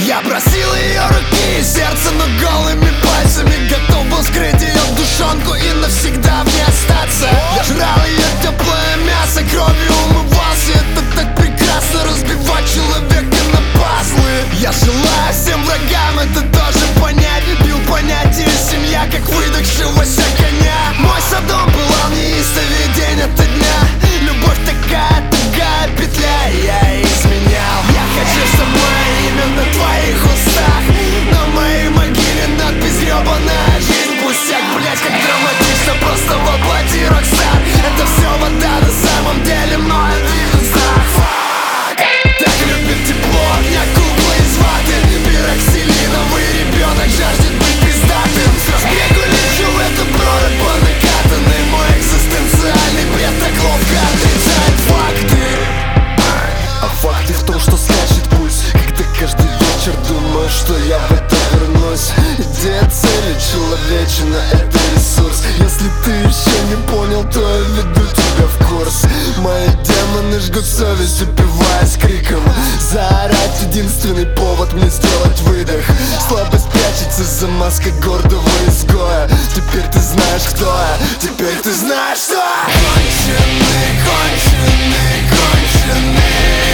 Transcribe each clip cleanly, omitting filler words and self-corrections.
Я просил ее руки и сердце, но голыми пальцами готов был скрыть ее душонку и навсегда в ней остаться. Я жрал ее теплое мясо, кровью умывался. Это так прекрасно, разбивать человека на пазлы. Я желаю всем врагам это тоже понять. Бил понятие семья, как выдохшегося коня. Мой Содом пылал неистовее день ото дня. Любовь такая тугая петля, и я изменял. Я хочу, чтобы мое имя на твоих устах, на моей могиле надпись гребаная жизнь. Пустяк, блять, как драматично, просто воплоти рокстар. Это все вода, на самом деле мною движет страх. Так любит тепло огня кукла из ваты. Пироксилиновый ребенок жаждет быть пиздатым. С разбегу лечу в эту прорубь по накатанной. Мой экзистенциальный бред так ловко отрицает факты. А факты в том, что скачет пульс, когда каждый вечер думаю, что я в это вернусь. Идея цели человечина — это ресурс. Если ты еще не понял, то я веду тебя в курс. Мои демоны жгут совесть, упиваясь криком. Заорать — единственный повод мне сделать выдох. Слабость прячется за маской гордого изгоя. Теперь ты знаешь, кто я. Теперь ты знаешь, что я. Конченый, конченый, конченый.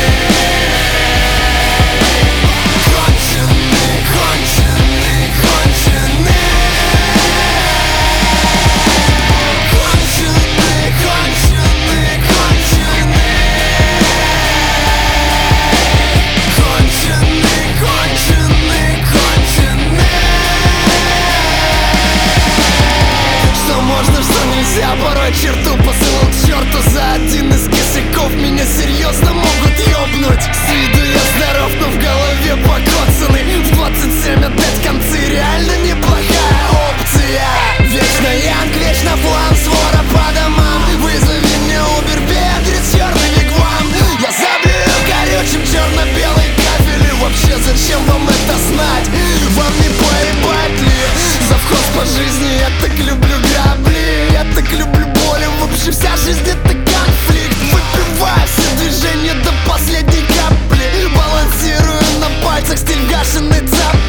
Конченый, конченый, конченый. Конченый, конченый, конченый. Конченый, конченый, конченый. Что можно, что нельзя, порой черту посылал к черту. За один из косяков меня серьезно могут ёбнуть. С виду я здоров, но в голове покоцанный. В 27 отдать концы реально неплохая опция. Вечно янг, вечно флам, свора по домам. Вызови мне Uber, Беатрис, черный вигвам. Я заблюю горючим черно-белый кафель. И вообще зачем вам это знать? Вам не поебать ли? Завхоз по жизни, я так люблю грабли. Я так люблю боли, вообще вся жизнь это конфликт. Выпиваю все движения до последней капли. Балансирую на пальцах, стиль гашеный цап.